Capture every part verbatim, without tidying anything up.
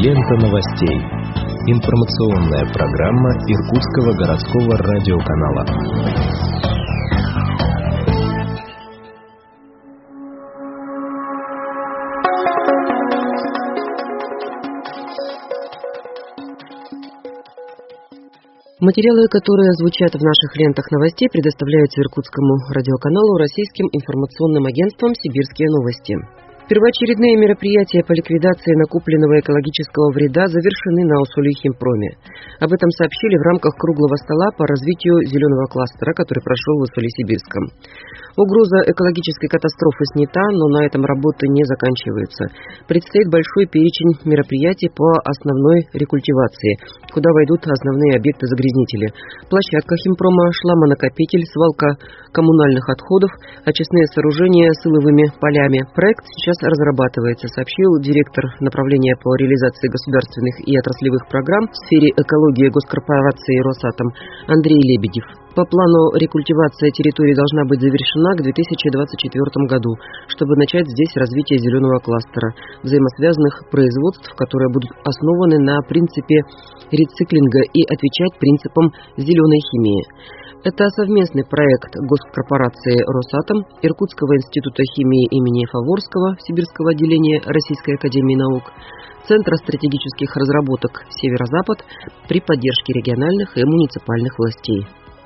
Лента новостей. Информационная программа Иркутского городского радиоканала. Материалы, которые звучат в наших лентах новостей, предоставляются Иркутскому радиоканалу российским информационным агентством «Сибирские новости». Первоочередные мероприятия по ликвидации накопленного экологического вреда завершены на Уссурийхимпроме. Об этом сообщили в рамках круглого стола по развитию зеленого кластера, который прошел в Уссурийсибирском. Угроза экологической катастрофы снята, но на этом работы не заканчиваются. Предстоит большой перечень мероприятий по основной рекультивации, куда войдут основные объекты-загрязнители. Площадка химпрома, шлаконакопитель, свалка коммунальных отходов, очистные сооружения с иловыми полями. Проект сейчас разрабатывается, сообщил директор направления по реализации государственных и отраслевых программ в сфере экологии госкорпорации «Росатом» Андрей Лебедев. По плану рекультивация территории должна быть завершена к две тысячи двадцать четвёртому году, чтобы начать здесь развитие зеленого кластера, взаимосвязанных производств, которые будут основаны на принципе рециклинга и отвечать принципам зеленой химии. Это совместный проект госкорпорации «Росатом», Иркутского института химии имени Фаворского, Сибирского отделения Российской академии наук, Центра стратегических разработок «Северо-Запад» при поддержке региональных и муниципальных властей.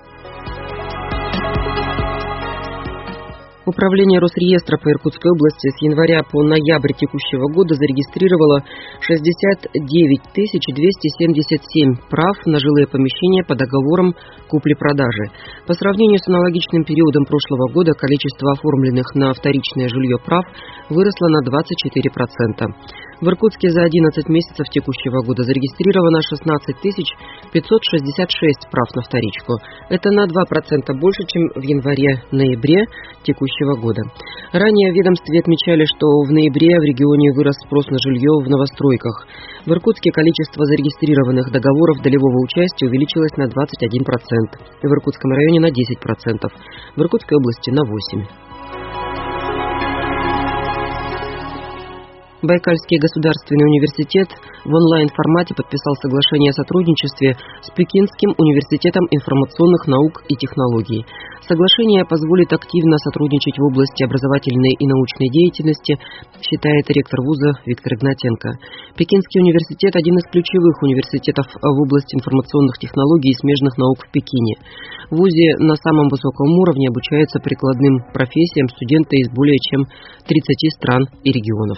Управление Росреестра по Иркутской области с января по ноябрь текущего года зарегистрировало шестьдесят девять тысяч двести семьдесят семь прав на жилые помещения по договорам купли-продажи. По сравнению с аналогичным периодом прошлого года количество оформленных на вторичное жилье прав выросло на двадцать четыре процента. В Иркутске за одиннадцать месяцев текущего года зарегистрировано шестнадцать тысяч пятьсот шестьдесят шесть прав на вторичку. Это на два процента больше, чем в январе-ноябре текущего года. Ранее в ведомстве отмечали, что в ноябре в регионе вырос спрос на жилье в новостройках. В Иркутске количество зарегистрированных договоров долевого участия увеличилось на двадцать один процент, в Иркутском районе на десять процентов, в Иркутской области на восемь процентов. Байкальский государственный университет в онлайн-формате подписал соглашение о сотрудничестве с Пекинским университетом информационных наук и технологий. Соглашение позволит активно сотрудничать в области образовательной и научной деятельности, считает ректор вуза Виктор Игнатенко. Пекинский университет – один из ключевых университетов в области информационных технологий и смежных наук в Пекине. В вузе на самом высоком уровне обучаются прикладным профессиям студенты из более чем тридцати стран и регионов.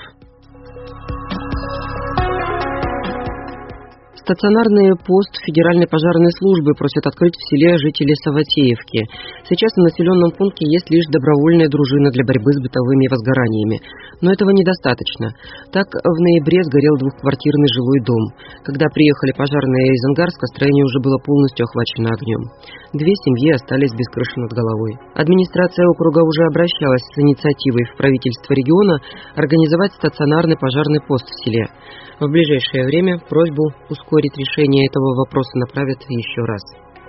Стационарный пост Федеральной пожарной службы просят открыть в селе жители Саватеевки. Сейчас в населенном пункте есть лишь добровольная дружина для борьбы с бытовыми возгораниями. Но этого недостаточно. Так, в ноябре сгорел двухквартирный жилой дом. Когда приехали пожарные из Ангарска, строение уже было полностью охвачено огнем. Две семьи остались без крыши над головой. Администрация округа уже обращалась с инициативой в правительство региона организовать стационарный пожарный пост в селе. В ближайшее время просьбу ускорить решение этого вопроса направят еще раз.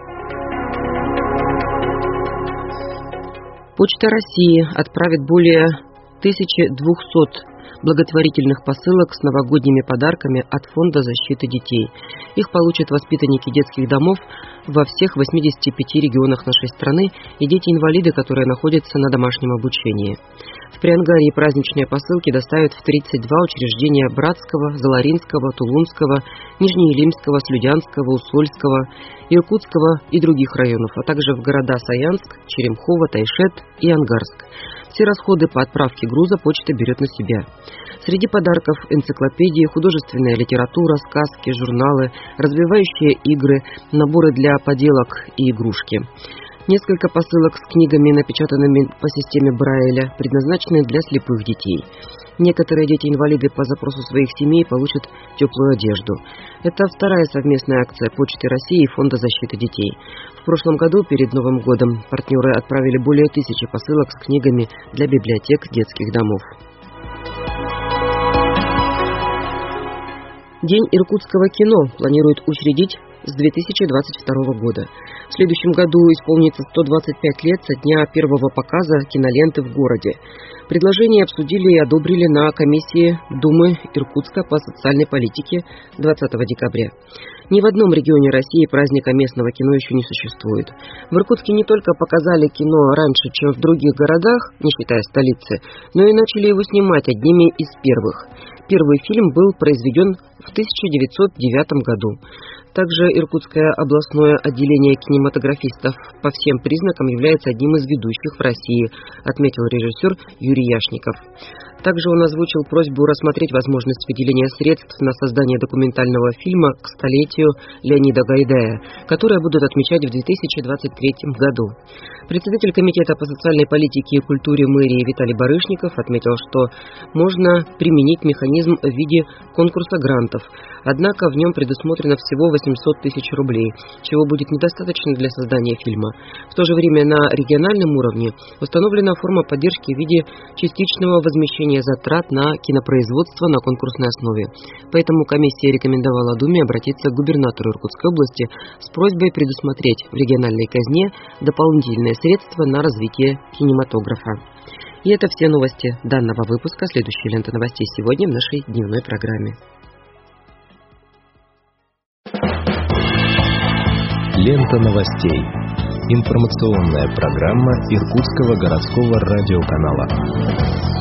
Почта России отправит более тысячи двухсот благотворительных посылок с новогодними подарками от Фонда защиты детей. Их получат воспитанники детских домов во всех восьмидесяти пяти регионах нашей страны и дети-инвалиды, которые находятся на домашнем обучении. В Приангарии праздничные посылки доставят в тридцать два учреждения Братского, Заларинского, Тулунского, Нижнеилимского, Слюдянского, Усольского, Иркутского и других районов, а также в города Саянск, Черемхово, Тайшет и Ангарск. Все расходы по отправке груза почта берет на себя. Среди подарков энциклопедии, художественная литература, сказки, журналы, развивающие игры, наборы для поделок и игрушки. Несколько посылок с книгами, напечатанными по системе Брайля, предназначены для слепых детей. Некоторые дети-инвалиды по запросу своих семей получат теплую одежду. Это вторая совместная акция Почты России и Фонда защиты детей. В прошлом году, перед Новым годом, партнеры отправили более тысячи посылок с книгами для библиотек детских домов. День иркутского кино планируют учредить с две тысячи двадцать второго года. В следующем году исполнится сто двадцать пять лет со дня первого показа киноленты в городе. Предложение обсудили и одобрили на комиссии Думы Иркутска по социальной политике двадцатого декабря. Ни в одном регионе России праздника местного кино еще не существует. В Иркутске не только показали кино раньше, чем в других городах, не считая столицы, но и начали его снимать одними из первых. Первый фильм был произведен в тысяча девятьсот девятом году. Также Иркутское областное отделение кинематографистов по всем признакам является одним из ведущих в России, отметил режиссер Юрий Яшников. Также он озвучил просьбу рассмотреть возможность выделения средств на создание документального фильма к столетию Леонида Гайдая, которое будут отмечать в две тысячи двадцать третьем году. Председатель Комитета по социальной политике и культуре мэрии Виталий Барышников отметил, что можно применить механизм в виде конкурса грантов, однако в нем предусмотрено всего восемьсот тысяч рублей, чего будет недостаточно для создания фильма. В то же время на региональном уровне установлена форма поддержки в виде частичного возмещения затрат на кинопроизводство на конкурсной основе. Поэтому комиссия рекомендовала Думе обратиться к губернатору Иркутской области с просьбой предусмотреть в региональной казне дополнительные средства на развитие кинематографа. И это все новости данного выпуска. Следующая лента новостей сегодня в нашей дневной программе. Лента новостей. Информационная программа Иркутского городского радиоканала.